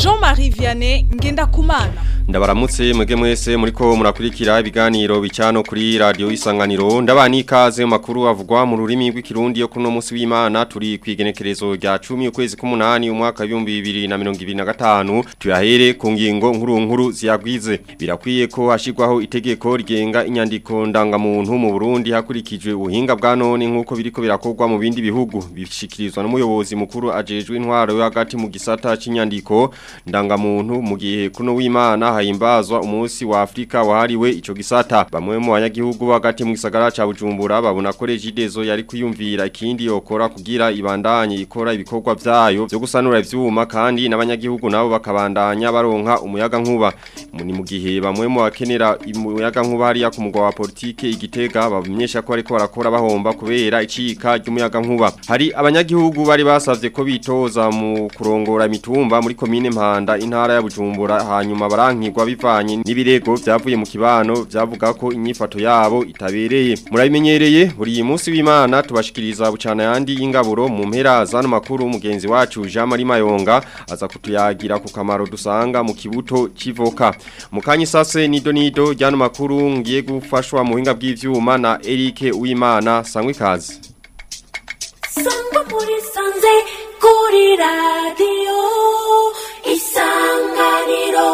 Jean-Marie Vianney Ngendakumana. Ndabaramutse mwege mwese muriko murakurikira ibiganiro bicano kuri radio Isanganiro ndabani ikaze makuru avugwa mu rurimi rw'ikirundi yo kuno munsi w'Imana turi kwigenekerezo rya 10 ukwezi k'umunani umwaka 2025 tuyahere ku ngingo nkuru ziyagwize birakwiye ko hashirwaho itegeko rigenga inyandiko ndangamuntu mu Burundi hakurikijwe ubuhinga bwa none nkuko biriko birakorwa mu bindi bihugu bishikirizwa n'umuyobozi mukuru ajejwe intwaro yo hagati mu gisata c'inyandiko ndangamuntu mu gihe kuno w'Imana hahimbazwa umunsi wa Afrika wahariwe ico gisata bamwe mu banyagihugu bagati mu gisagara ca Bujumbura babona ko Regideso yari kwiyumvira ikindi yokora kugira ibandanye ikora ibikorwa vyayo byo gusanura ivyuma kandi n'abanyagihugu nabo bakabandanya baronka umuyaga nkuba ni mu gihe bamwe mu bakenera umuyaga nkuba hariya ku mugwa wa politike igitega bamenyesha ko ariko barakora bahomba kubera icika ry'umuyaga nkuba hari abanyagihugu bari basavye ko bitoza mu kurongora imitumba muri komine Mpanda intara ya Bujumbura hanyuma barankirwa bivanye n'ibirego vyavuye mu kibano vyavuga ko inyifato yabo itabereye murabimenyereye buri munsi w'Imana tubashikiriza bucana yandi y'ingaburo mu mpera zano makuru mugenzi wacu Jean Marie Mayonga aza kutuyagira ku kamaro dusanga mu kibuto civoka mukanyi sase nido ryano makuru ngiye gufashwa mu hinga bw'ivyuma na Eric Uwimana sangwe kazi Sangwa muri sanze kuri radio Isanganiro.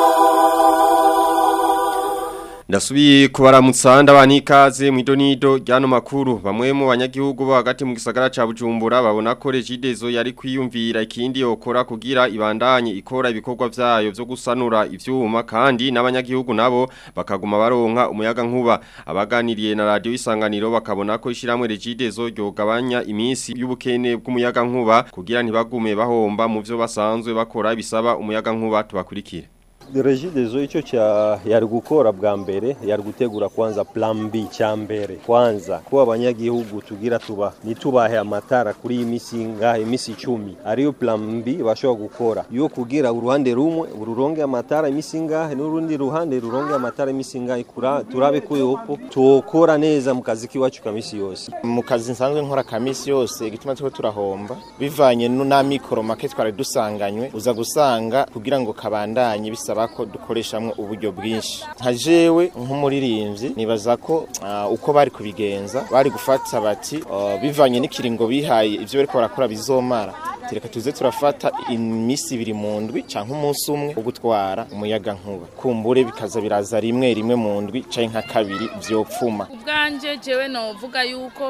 Ndasubiye kubaramutsa ndabani ikaze mu idonido ryano makuru bamwe mu banyagihugu bo hagati mu gisagara ca Bujumbura babona ko Regideso yari kwiyumvira ikindi yokora kugira ibandanye ikora ibikorwa vyayo byo gusanura ivyuma kandi n'abanyagihugu nabo bakaguma baronka umuyaga nkuba abaganiriye na radio Isanganiro bakabona ko ishiramwe Regideso ryogabanya iminsi y'ubukene bw'umuyaga nkuba kugira ntibagume bahomba mu byo basanzwe bakora bisaba umuyaga nkuba tubakurikire Regideso ico yari gukora bwa mbere yari gutegura kwanza plan B cyambere kwanza ko abanyagihugu tugira nitubahe amatara kuri imisi 10 ariyo plan B bashobora gukora yo kugira uruhande rumwe ururonge amatara imisi ngahe n'urundi ruhande ruronge amatara imisi ngahe turabe ko yopo tokora neza mu kazi kiwacu kamisi yose mu kazi nsanzwe nkora kamisi yose gituma twe turahomba bivanye na mikoro make twari dusanganywe uza gusanga kugira ngo kabandanye bisaba ko dukoreshamwe uburyo bwinshi nka jewe nk'umuririmbyi nibaza ko uko bari kubigenza bari gufata bati bivanye n'ikiringo bihaye ivyo bariko barakora bizomara tereka tuze turafata imisi 2 mu ndwi canke umunsi umwe ugutwara umuyaga nkuba kumbure bikaza biraza rimwe mu ndwi canke nka kabiri vyopfuma ubwanje jewe novuga yuko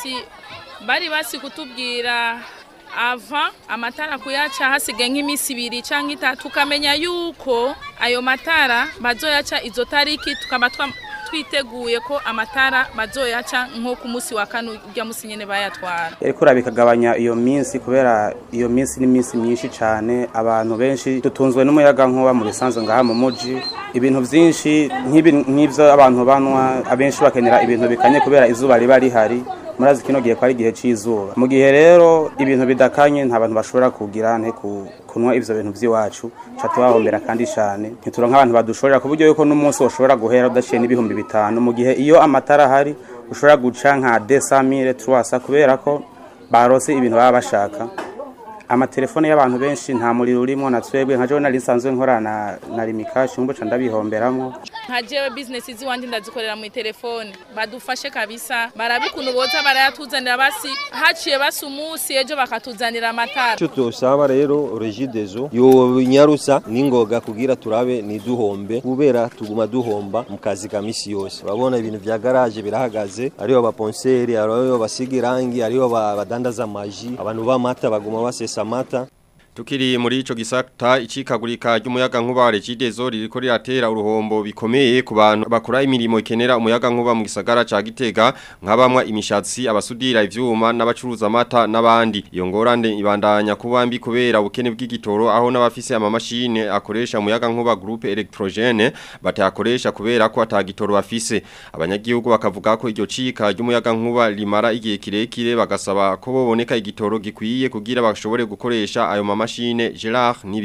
basi kutubwira ava amatara kuyaca hasigaye nk'imisi 2 canke 3 tukamenya yuko ayo matara bazoyaca izo tariki tukaba twiteguye ko amatara bazoyaca nko ku munsi wa kane ujya musi nyene bayatwara ariko rabikagabanya iyo minsi kubera iyo minsi ni minsi myinshi cyane abantu benshi tutunzwe n'umuyaga nkuba mu bisanzwe ngaha mu muji ibintu byinshi nk'ivyo abantu banwa abenshi bakenera ibintu bikanye kubera izuba riba rihari murazi kino gihe kwari gihe cizuba mu gihe rero ibintu bidakanye nta bantu bashobora kugira nte kunwa ivyo bintu by'iwacu cha tubahombera kandi cyane ntituronka abantu badushorera ku buryo yuko n'umunsi woshobora guhera udaciye n'ibihumbi 5 mu gihe iyo amatara hari ushobora guca nka 200,300 kubera ko barose ibintu baba bashaka amatelefone y'abantu benshi nta muriro urimo na twebwe nka journal nsanzwe nkorana na rimikashi umbo ndabihomberamo nka jewe business iziwandi ndazikorera mu telefone badufashe kabisa barabikuntu boza barayatuzanira basi haciye basi umunsi ejo bakatuzanira amatara tutosaba rero Regideso yo nyarusa ningoga kugira turabe niduhombe kubera tuguma duhomba mu kazi kamisi yose babona ibintu vya garage birahagaze ariyo abaponseri ariyo basigirangi ariyo badandaza amaji abantu b'amata baguma basesa amata Tukiri muri ico gisata icikagurika ry'umuyaga nkuba wa Regideso ririko riratera uruhombo bikomeye ku bantu bakora imirimo ikenera umuyaga nkuba mu gisagara ca Gitega nk'abamwa imishatsi abasudira ivyuma n'abacuruza amata n'abandi iyo ngorane ibandanya kubambi kubera ubukene bw'igitoro aho n'abafise amamashine akoresha umuyaga nkuba groupe electrogene batayakoresha kubera ko atagitoro bafise abanyagihugu bakavuga ko iryo cika ry'umuyaga nkuba limara igihe kirekire bagasaba ko boboneka igitoro gikwiye kugira bashobore gukoresha ayo mashine Gerard Nibigira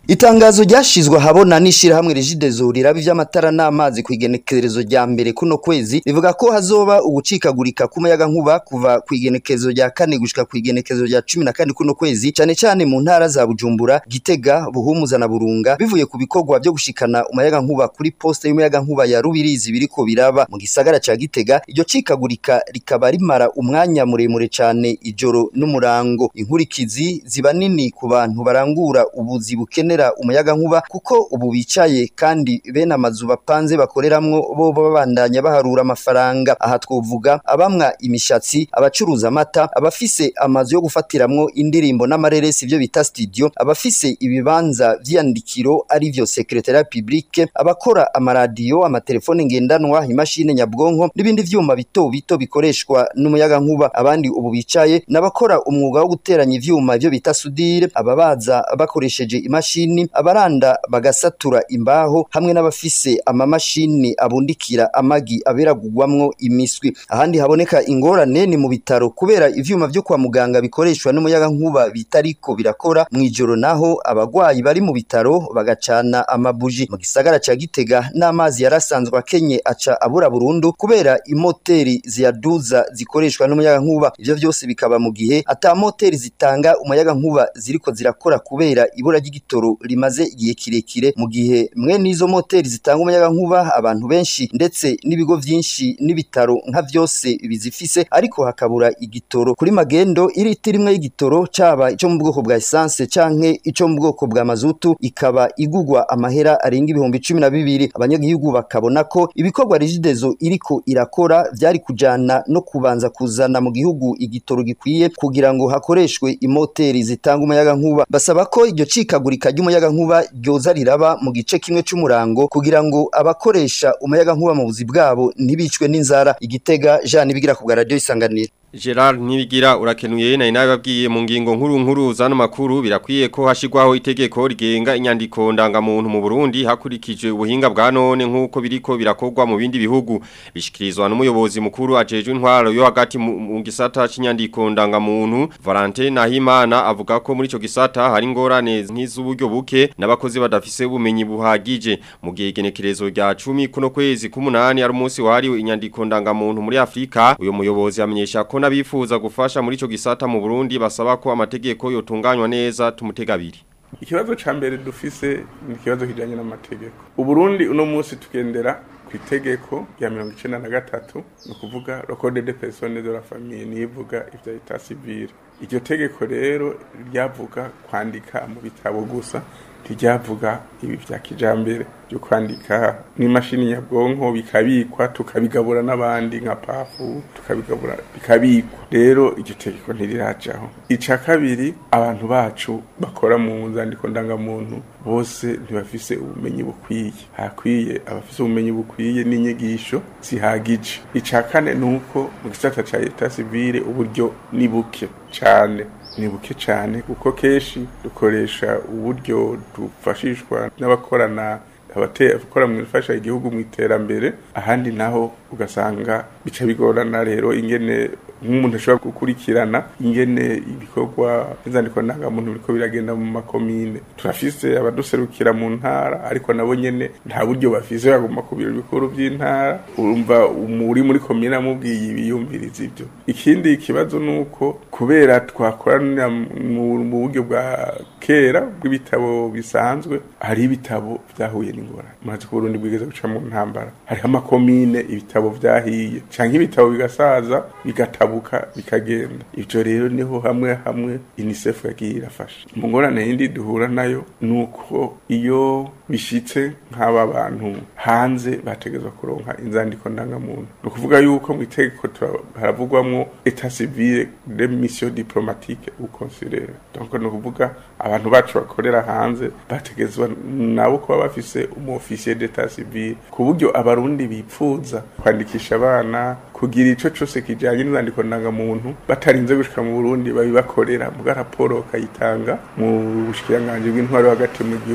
Itangazo ryashizwe ahabona n'ishirahamwe Regideso riraba ivy'amatara n'amazi kwigenekerezo rya mbere kuno kwezi rivuga ko hazoba ugucikagurika k'umuyaga nkuba kuva kwigenekerezo rya 4 gushika kwigenekerezo rya 14 kuno kwezi cyane mu ntara za Bujumbura, Gitega, Buhumuza na Burunga bivuye ku bikorwa byo gushikana umuyaga nkuba kuri poste y'umuyaga nkuba ya Rubirizi biriko biraba mu gisagara ca Gitega. Iryo cikagurika rikaba rimara umwanya muremure cyane ijoro n'umurango. Inkurikizi ziba nini ku bantu barangura ubuzi bukenera umuyaga nkuba kuko ubu bicaye kandi bene amazu bapanze bakoreramwo bo babandanya baharura amafaranga. Aha twovuga abamwa imishatsi, abacuruza amata, abafise amazu yo gufatiramwo indirimbo n'amareresi byo bita studio, abafise ibibanza vyandikiro ari byo secretariat public, abakora amaradiyo, amatelefone ngendanwa, imashine nyabwonko n'ibindi vyuma bito bito bikoreshwa n'umuyaga nkuba. Abandi ubu bicaye n'abakora umwuga wo guteranya ivyuma byo bita sudire, ababaza bakoresheje imashini, abaranda bagasatura imbaho hamwe n'abafise amamashini abundikira amagi aberagugwamwo imiswi. Ahandi haboneka ingorane ni mu bitaro kubera ivyuma byo kwa muganga bikoreshwa n'umuyaga nkuba bitariko birakora mwijoro, naho abagwayi bari mu bitaro bagacana amabuji. Mu gisagara ca Gitega n'amazi yarasanzwe akenye aca abura burundu kubera imoteri ziyaduza zikoreshwa n'umuyaga nkuba. Ivyo vyose bikaba mu gihe ata moteri zitanga umuyaga nkuba ziriko zirakora kubera ibura ry'igitoro rimaze igihe kirekire, mu gihe mwene izo moteri zitanga umuyaga nkuba abantu benshi ndetse n'ibigo vyinshi n'ibitaro nka vyose bizifise, ariko hakabura igitoro. Kuri magendo iriti rimwe y'igitoro caba ico mu bwoko bwa essence canke ico mu bwoko bwa mazutu ikaba igugwa amahera arenga ibihumbi 12. Abanyagihugu bakabona ko ibikorwa Regideso iriko irakora vyari kujana no kubanza kuzana mu gihugu igitoro gikwiye kugira ngo hakoreshwe imoteri zitanga umuyaga nkuba. Basaba ko iryo cikagurika ry'umuyaga nkuba ryoza riraba mu gice kimwe c'umurango kugira ngo abakoresha umuyaga nkuba mu buzi bwabo ntibicwe n'inzara. Igitega, Jean Nibigira ku bwa Radio Isanganiro. Gerard Nibigira urakenuye na inababwiye mu ngingo nkuru zano makuru birakwiye ko hashigwaho itegeko rigenga inyandiko ndangamuntu mu Burundi hakurikije ubuhinga bwa none nkuko biriko birakorwa mu bindi bihugu. Bishikirizwa n'umuyobozi mukuru ajejwe intwaro yo hagati mu gisata cy'inyandiko ndangamuntu Valentin Nahimana avuga ko muri ico gisata hari ingorane nk'iz'uburyo buke n'abakozi badafise ubumenyi buhagije. Mu gihe igenekerezo rya 10 kuno kwezi k'umunani ari umunsi wahariwe inyandiko ndangamuntu muri Afrika, uyo muyobozi amenyesha ko nabifuza gufasha muri ico gisata mu Burundi basaba ko amategeko yotunganywa neza. Tumutegabiri. Ikibazo ca mbere dufise ni ikibazo kijanye n'amategeko. Uburundi uno munsi tugendera ku itegeko ya 1993 no kuvuga le code des personnes de la famille nivuga ivya etat civil. Iryo tegeko rero ryavuga kwandika mu bitabo gusa, ryavuga ibi vya kijambere byo kwandika n'imashini nyabwonko bikabikwa tukabigabura n'abandi nka pafu tukabigabura bikabikwa. Rero iryo tegeko ntirirajaho. Ica kabiri, abantu bacu bakora mu nzandiko ndangamuntu bose ntibafise ubumenyi bukwiye. Hakwiye abafise ubumenyi bukwiye n'inyigisho zihagije. Ica kane nuko mu gisata ca etat civil uburyo ni buke cyane. Ni buke cyane kuko keshi dukoresha uburyo dufashishwa n'abakorana abakora mu ifasha igihugu mu iterambere, ahandi naho ugasanga bica bigorana. Rero ingene nk'umuntu ashobora gukurikirana ingene ibikorwa by'inzandiko ndangamuntu biriko biragenda mu makomine. Turafise abaduserukira mu ntara ariko nabo nyene nta buryo bafise baguma ku biro bikuru by'intara, urumva muri komine amubwiye ibiyumviriza ibyo. Ikindi kibazo nuko kubera twakorana mu buryo bwa kera bw'ibitabo bisanzwe, hari ibitabo byahuye n'ingorane. Murazi ko Burundi bwigeze guca mu ntambara, hari amakomine ibitabo vyahiye canke ibitabo bigasaza bigatabuka bikagenda. Ivyo rero niho hamwe UNICEF yagiye irafasha. Mu ngorane yindi duhura nayo nuko iyo bishitse nk'aba bantu hanze bategezwa kuronka inzandiko ndangamuntu. No kuvuga yuko mu itegeko haravugwamwo etat civil de mission diplomatique ou consulaire. Donc no kuvuga abantu bacu bakorera hanze bategezwa nabo kuba bafise officier d'etat civil, ku buryo abarundi bipfuza kwandikisha abana kugira ico cyose kijanye n'inzandiko ndangamuntu batarinze gushika mu Burundi babibakorera mu raporo kayitanga mu bushikiranganje bw'intwaro hagati mu gihugu.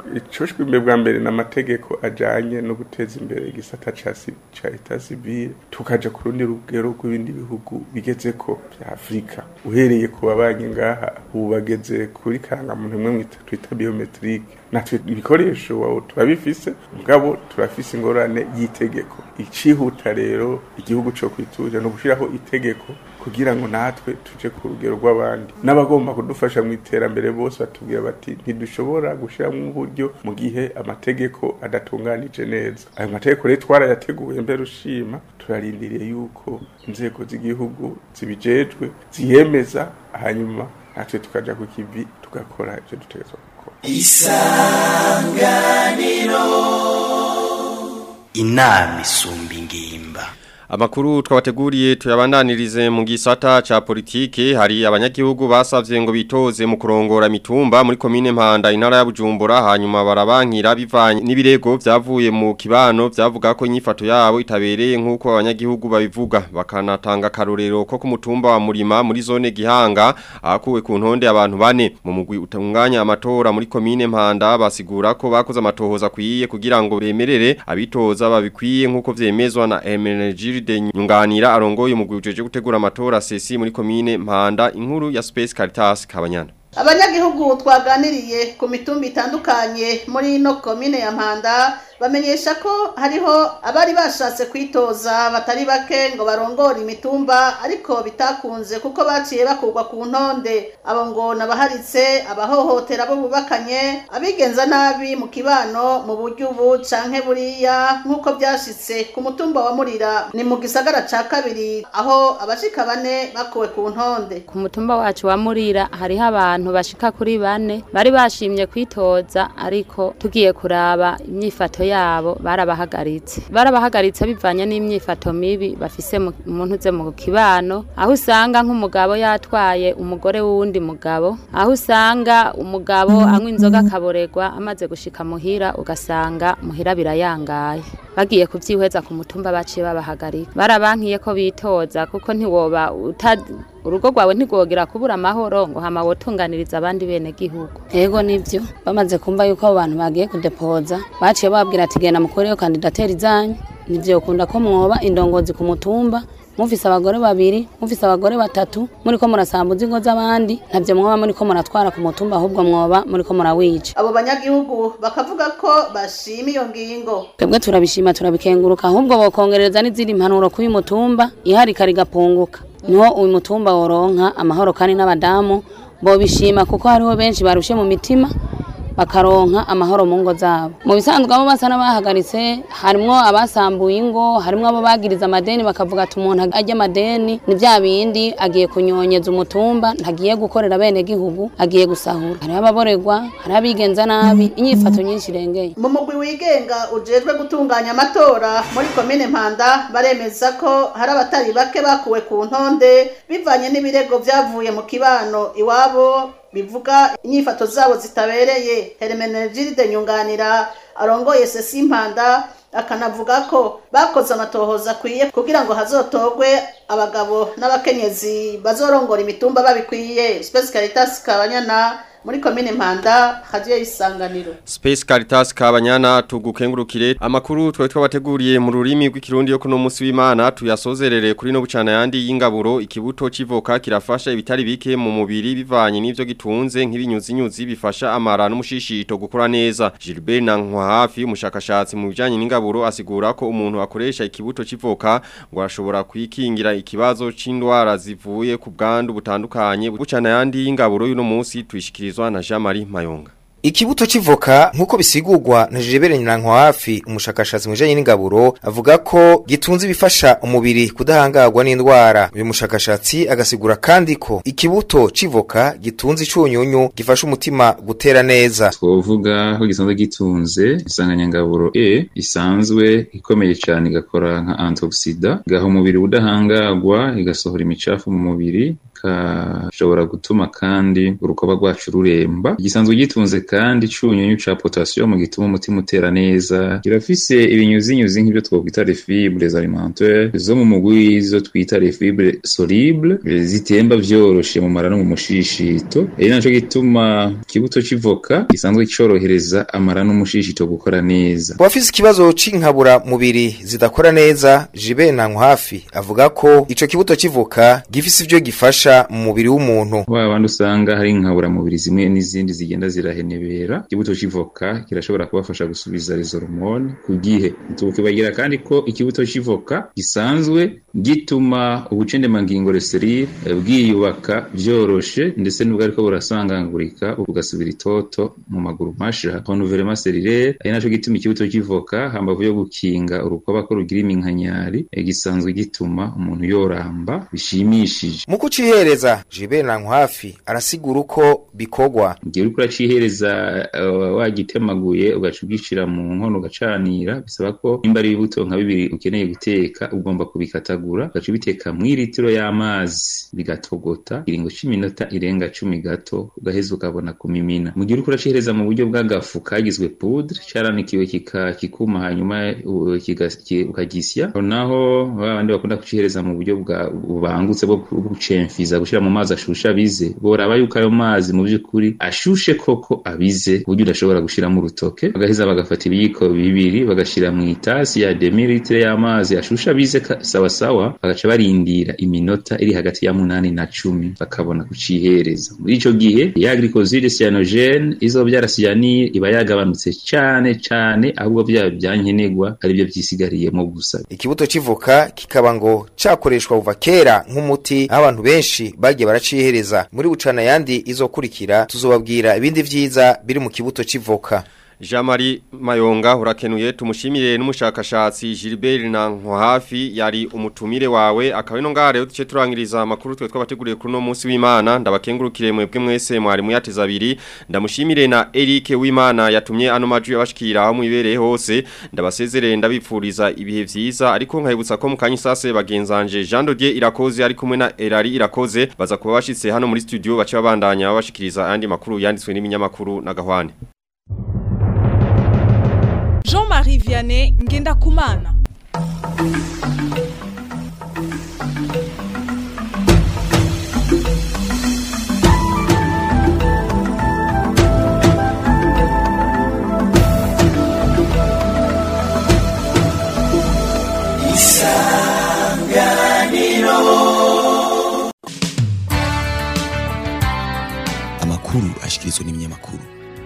icoshwe imbere bwa mbere n'amategeko ajanye no guteza imbere igisata ca eta civile tukaja ku rundi rugero rw'ibindi bihugu bigezeko vya Afrika uhereye ku babanye ngaha ubu bageze kuri karangamuntu imwe twita biometrique natwe ibikoresho wawo turabifise mugabo turafise ingorane y'itegeko icihuta rero igihugu cyo kwituje no gushiraho itegeko kugira ngo natwe tuje ku rugero rw'abandi n'abagomba kudufasha mu iterambere bose batubwira bati ntidushobora gushira mu buryo mu gihe amategeko adatunganije neza ayo mategeko rero twarayateguye mbere ushima turarindiriye yuko inzego z'igihugu zibijejwe ziyemeza hanyuma natwe tukaja ku kivi tugakora ivyo dutegerezwa gukora. Isanganiro inama isumba ingimba. Amakuru twabateguriye tuyabandanirize mu gisata ca politike hari abanyagihugu basavye ngo bitoze mu kurongora mitumba muri komine Mpanda intara ya Bujumbura hanyuma barabankira bivanye n'ibirego vyavuye mu kibano vyavuga ko inyifato yabo itabereye nkuko abanyagihugu babivuga bakanatanga karorero ko ku mutumba wa Murima muri zone Gihanga akuwe ku ntonde abantu bane mu mugwi utunganya amatora muri komine Mpanda basigura ko bakoze amatohoza kwiye kugira ngo bemerere abitoza babikwiye nkuko vyemezwa na MNG de nyunganira arongoye mu gwijeje gutegura amatora sesi muri komine Mpanda inkuru ya Space Caritas Kabanyana. Abanyagihugu twaganiriye ku mitumba itandukanye muri no komine ya Mpanda bamenyesha ko hariho abari bashatse kwitoza batari bake ngo barongore imitumba ariko bitakunze kuko baciye bakugwa ku ntonde abo ngo nabaharitse abahohotera bo bubakanye abigenza nabi mu kibano mu buryo ubu canke buriya nkuko byashitse ku mutumba wa Murira ni mu gisagara ca kabiri aho abashika bane bakuwe ku ntonde. Ku mutumba wacu wa Murira hariho abantu bashika kuri bane bari bashimye kwitoza ariko tugiye kuraba imyifato yabo barabahagaritse bivanye n'imyifato mibi bafise umuntu uze mu kibano aho usanga nk'umugabo yatwaye umugore w'uwundi mugabo aho usanga umugabo anywa inzoga akaboregwa amaze gushika muhira ugasanga muhira birayangaye bagiye kuvyihweza ku mutumba baciye babahagarika barabankiye ko bitoza kuko ntiwoba urugo rwawe ntigogera kubura amahoro ngo hama wotunganiriza abandi bene gihugu. Ego nivyo bamaze kumva yuko abo bantu bagiye kudepoza baciye babwira ati genda mukoreyo kandidateri zanyu nivyo kunda ko mwoba indongozi ku mutumba mufise abagore babiri mufise abagore batatu muri ko murasambuza ingo z'abandi ntavyo mwoba muri ko muratwara ku mutumba ahubwo mwoba muri ko murawica. Abo banyagihugu bakavuga ko bashima iyo ngingo. Twebwe turabishima turabikenguruka ahubwo bokongereza n'izindi impanuro ku mutumba iharika rigapunguka niho uyu mutumba woronka amahoro kandi n'abadamu bo bishima kuko hariho benshi barushe mu mitima bakaronka amahoro mu ngo zabo. Mu bisanzwe abo basa n'abahagaritse harimwo abasambuye ingo harimwo abo bagiriza amadeni bakavuga ati umuntu ajya amadeni ni bya bindi agiye kunyonyeza umutumba ntagiye gukorera bene gihugu agiye gusahura hari ababoregwa hari abigenza nabi inyifato nyinshi irengeye. Mu mugwi wigenga ujejwe gutunganya amatora muri komine Mpanda baremeza ko hari abatari bake bakuwe ku ntonde bivanye n'ibirego vyavuye mu kibano iwabo bivuga inyifato zabo zitabereye. Hermenegilde nyunganira arongoye sesi Mpanda akanavuga ko bakoze amatohoza kwiye kugira ngo hazotogwe abagabo n'abakenyezi bazorongora imitumba babikwiye. Space Caritas Kabanyana muri komine Mpanda hadiye Isanganiro. Space Caritas Kabanyana tugukengurukire amakuru twa twabateguriye mu rurimi rw'ikirundi yo kuno musi w'Imana tuyasozerere kuri no bucana yandi y'ingaburo ikibuto civoka kirafasha ibitari bike mu mubiri bivanye n'ivyo gitunze nk'ibinyuzinyuzi bifasha amara n'umushishito gukora neza. Gilbert Nankwa hafi umushakashatsi mu bijanye n'ingaburo asigura ko umuntu akoresha ikibuto civoka ngo ashobora kwikingira ikibazo c'indwara zivuye ku bwandu butandukanye. Bucana yandi y'ingaburo y'uno musi tuyishikira na Jean-Marie Mayonga. Ikibuto civoka nkuko bisigurwa na Gilbert Nankwa hafi umushakashatsi mu bijanye n'ingaburo avuga ko gitunze bifasha umubiri kudahangagwa n'indwara. Uyu mushakashatsi agasigura kandi ko ikibuto civoka gitunze icunyunyu gifasha umutima gutera neza. Twovuga ko gisanzwe gitunze insanganyangaburo isanzwe ikomeye cyane igakora nka antioxida gaha umubiri udahangagwa igasohora imicafu mu mubiri kikashobora gutuma kandi urukoba rwacu ruremba. Gisanzwe gitunze kandi cunyunyu ca potassium gituma umutima utera neza. Kirafise ibinyuzinyuzi nk'ibyo twokwita les fibres alimentaires zo mu mugwi zo twita les fibres solubles zitemba vyoroshe mu mara no mu mushishito. Naco gituma ikibuto c'ivoka gisanzwe corohereza amara n'umushishito gukora neza. Wafise ikibazo c'inkabura mubiri zidakora neza, Jibe Nanko hafi avuga ko ico kibuto c'ivoka gifise ivyo gifasha mu mubiri w'umuntu. Wabandi usanga hari inkabura mubiri zimwe n'izindi zigenda zirahenebera, ikibuto c'ivoka kirashobora kubafasha gusubiza les hormones ku gihe. Tukibagira kandi ko ikibuto c'ivoka gisanzwe gituma ubucendemangingo reserire bwiyubaka vyoroshe ndetse n'ubwo ariko burasangangurika ugasubira itoto mu maguru masha. Renouvellement cellulaire ari naco gituma ikibuto c'ivoka hambavu yo gukinga urukoba ko rugira iminkanyari gisanzwe gituma umuntu yoramba bishimishije. Mu kucihereza Jibe Nanko hafi arasigura uko bikogwa. Ngiye uriko uracihereza wagitemaguye ugacugishira mu nkono ugacanira, bisaba ko imba ari ibibuto nka bibiri ukeneye guteka ugomba kubikatagura ugaca ubiteka mu litiro y'amazi bigatogota iringo c'iminota irenga 10 gato ugaheza ukabona kumimina. Mu gihe uriko uracihereza mu buryo bw'agafu kagizwe poudre caranikiwe kikuma hanyuma ukagisya, naho abandi bakunda kucihereza mu buryo bubangutse bwo gucemfiza gushira mu mazi ashusha bize, boraba yuko ayo mazi mu by'ukuri ashushe koko abize buryo udashobora gushiramo urutoke, bagaheza bagafata ibiyiko bibiri bagashira mu itasi ya demi-litre y'amazi ashusha bize sawa sawa, bagaca barindira iminota iri hagati ya 8 na 10 bakabona kucihereza. Muri ico gihe ya glycoside cyanogene izo byarasiyaniye iba yagabanutse cyane ahubwo byankenegwa ari byo byisigariyemo gusa. Ikibuto c'ivoka kikaba ngo cakoreshwa kuva kera nk'umuti abantu benshi bagiye baracihereza. Muri bucana yandi izokurikira tuzobabwira ibindi vyiza biri mu kibuto c'ivoka. Jean-Marie Mayonga urakenuye tumushimire n'umushakashatsi Gilbert Nanko hafi yari umutumire wawe akawe no ngare uduce turangiriza amakuru twe twabateguriye kuri no munsi w'Imana. Ndabakengurukire mwebwe mwese mwari muyateza abiri, ndamushimire na Eric w'Imana yatumye ano majwi yabashikira aho mwibereye hose. Ndabasezerere ndabipfuriza ibihe vyiza, ariko nkayibutsa ko mukanyi sase bagenzanje Jean Dodier Irakoze ari kumwe na Erari Irakoze baza kuba bashitse hano muri studio bace babandanya babashikiriza andi makuru yanditswe n'iminyamakuru na Gahwane. Jean-Marie Vianney Ngendakumana. Amakuru ashikirizwa n'iminyamakuru.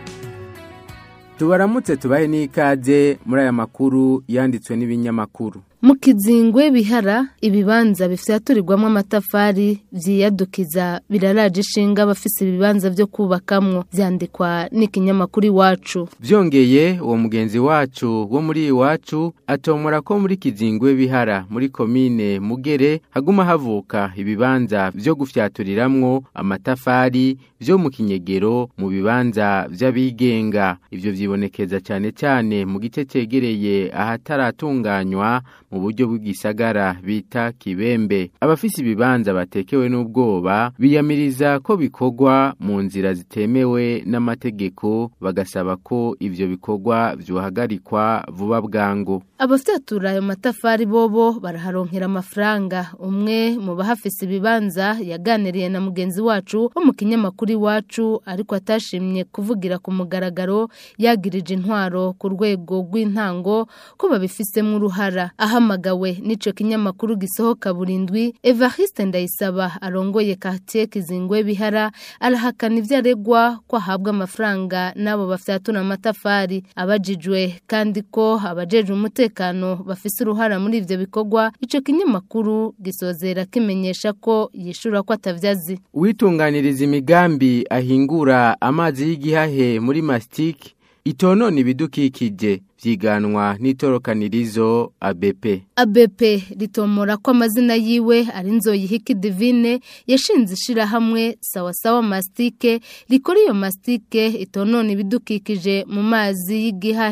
Tubaramutse tubahe n'ikaze muri aya makuru yanditswe n'ibinyamakuru. Mu Kizingwe Bihara ibibanza bifyaturirwamo amatafari vyiyadukiza biraraje ishinga bafise ibibanza byo kubakamwo, vyandikwa n'ikinyamakuru Iwacu. Vyongeye uwo mugenzi wacu wo muri Iwacu atomora ko muri Kizingwe Bihara muri komine Mugere haguma havuka ibibanza byo gufyaturiramwo amatafari byo mu Kinyegero mu bibanza vy'abigenga. Ivyo vyibonekeza cyane mu gice cegereye ahataratunganywa mu buryo bw'igisagara bita Kibembe. Abafise ibibanza batekewe n'ubwoba biyamiriza ko bikogwa mu nzira zitemewe n'amategeko, bagasaba ko ivyo bikogwa vyohagarikwa vuba bwango. Abafyatura ayo matafari bobo baraharonkera amafaranga. Umwe mu bahafise ibibanza yaganiriye na mugenzi wacu wo mu kinyamakuru Iwacu, ariko atashimye kuvugira ku mugaragaro, yagirije intwaro ku rwego rw'intango ko babifisemo uruhara. Ahamagawe n'ico kinyamakuru gisohoka burindwi, Evariste Ndayisaba arongoye quartier Kizingwe Bihara arahakana ivyaregwa ko ahabwa amafaranga nabo bafyatura amatafari. Abajijwe kandi ko abajeje umutekano bafise uruhara muri ivyo bikogwa, ico kinyamakuru gisozera kimenyesha ko yishura ko atavyazi. Witunganiriza imigambi ahingura amazi y'igihahe muri Mastic itonona ibidukikije vyiganwa n'itorokanirizo ABP ritomora ko amazina yiwe ari Nzoyihiki Divine yashinze ishirahamwe sawa Mastic rikora iyo Mastic itonona ibidukikije mu mazi y'igihahe.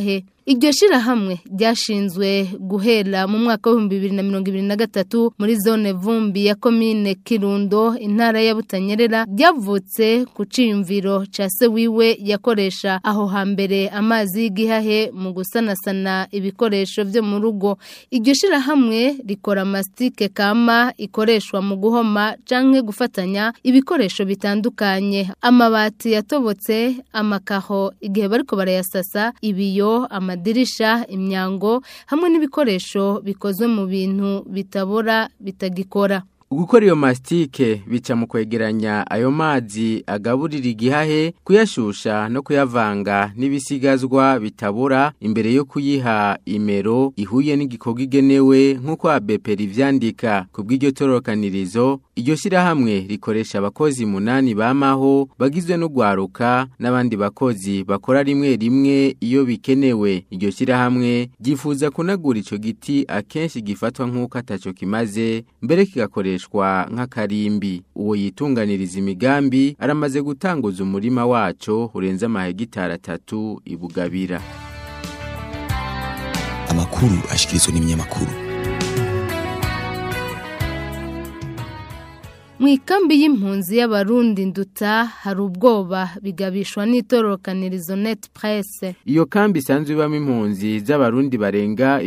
iryo shirahamwe ryashinzwe guhera mu mwaka wa 2023 muri zone Vumbi ya komine Kirundo intara ya Butanyerera ryavutse ku ciyumviro ca se wiwe yakoresha aho hambere amazi y'igihahe mu gusanasana ibikoresho vyo mu rugo. Iryo shirahamwe rikora mastike kama ikoreshwa mu guhoma canke gufatanya ibikoresho bitandukanye, amabati yatobotse, amakaho igihe bariko barayasasa, ibiyo, amadirisha, imyango hamwe n'ibikoresho bikozwe mu bintu bitabora bitagikora. Gukora iyo mastike bica mu kwegeranya ayo mazi agaburira igihahe, kuyashusha no kuyavanga n'ibisigazwa bitabura imbere yo kuyiha imero ihuye n'igikorwa igenewe nk'uko ABP vyandika. Kubw'iryo torokanirizo iryo shirahamwe rikoresha abakozi 8 bamaho bagizwe no gwaruka n'abandi bakozi bakora rimwe rimwe iyo bikenewe. Iryo shirahamwe gifuza kunagura ico giti akenshi gifatwa nk'uko ataco kimaze mbere kigakoresha nk'akarimbi. Uwo yitunganiriza imigambi aramaze gutanguza umurima waco urenze amahegitari 3 ibugabira. Amakuru ashikirizwa n'ibinyamakuru. Mwikambi y'impunzi y'abarundi Nduta hari ubwoba bigabishwa n'itorokanirizo Net Presse. Iyo kambi isanzwe ibamo impunzi z'abarundi barenga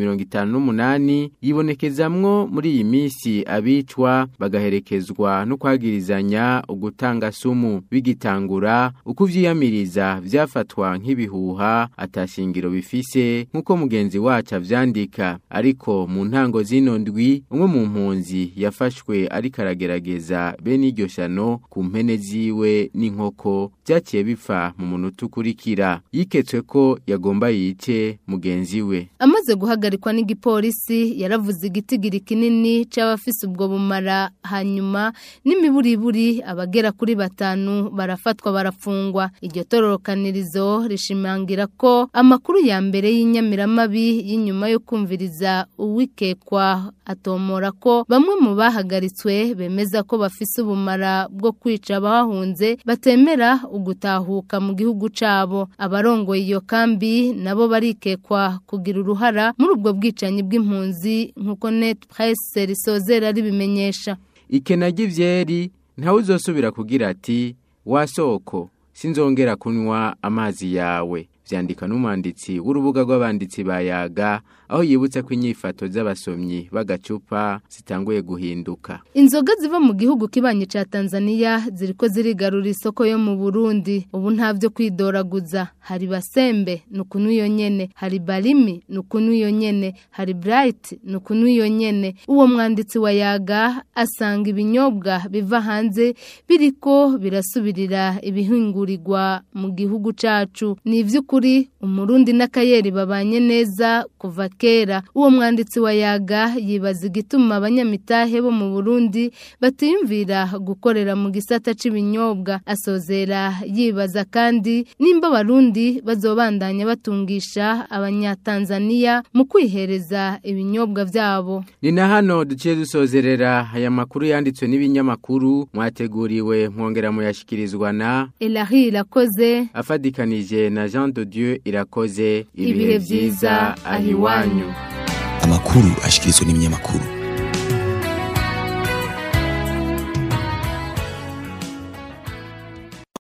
58,000 yibonekezamwo muri iyi misi abicwa bagaherekezwa no kwagirizanya ugutanga sumu. Bigitangura ukuvyiyamiriza vyafatwa nk'ibihuha atashingiro bifise nkuko mugenzi wacu avyandika. Ariko mu ntango zino ndwi umwe mu mpunzi yafashwe ari karagerageza bene iryo shano ku mpene ziwe n'inkoko byaciye bipfa mu munota ukurikira. Yiketswe ko yagomba yice mugenzi we. Amaze guhagarikwa n'igipolisi yaravuze igitigiri kinini c'abafise ubwo bumara, hanyuma n'imiburiburi abagera kuri 5 barafatwa barafungwa. Iryo torokanirizo rishimangira ko amakuru ya mbere y'inyamiramabi y'inyuma yo kumviriza uwikekwa atomora ko bamwe mu bahagaritswe bemeza ko bafise ubumara bwo kwica abahunze batemera ugutahuka mu gihugu cabo. Abarongoye iyo kambi nabo barikekwa kugira uruhara muri ubwo bwicanyi bw'impunzi nkuko Net Presse risozera ribimenyesha. Ikena ry'ivyeri ntawe uzosubira kugira ati wasoko sinzongera kunywa amazi yawe, vyandika n'umwanditsi w'urubuga rw'abanditsi bayaga, aho yibutsa ko inyifato z'abasomyi bagacupa zitanguye guhinduka. Inzoga ziva mu gihugu kibanye ca Tanzania ziriko zirigarura isoko yo mu Burundi. Ubu ntavyo kwidoraguza. Hari Basembe nukunu iyo nyene, hari Barimi nukunu iyo nyene, hari Bright nukunu iyo nyene. Uwo mwanditsi wa yaga asanga ibinyobwa biva hanze biriko birasubirira ibihingurirwa mu gihugu cacu. Ni ivy'ukuri Umurundi n'Akayeri babanye neza kuva kera. Uwo mwanditsi wa yaga yibaza igituma abanyamitahe bo mu Burundi batiyumvira gukorera mu gisata c'ibinyobwa. Asozera yibaza kandi nimba Barundi bazobandanya batungisha abanyatanzania mu kwihereza ibinyobwa vyabo. Ni na hano duciye dusozerera aya makuru yanditswe n'ibinyamakuru mwateguriwe mwongera muyashikirizwa na Elahi Irakoze afadikanije na Jean de Dieu Irakoze. Ibihe vyiza ahiwanyu. Amakuru ashikirizwa n'ibinyamakuru.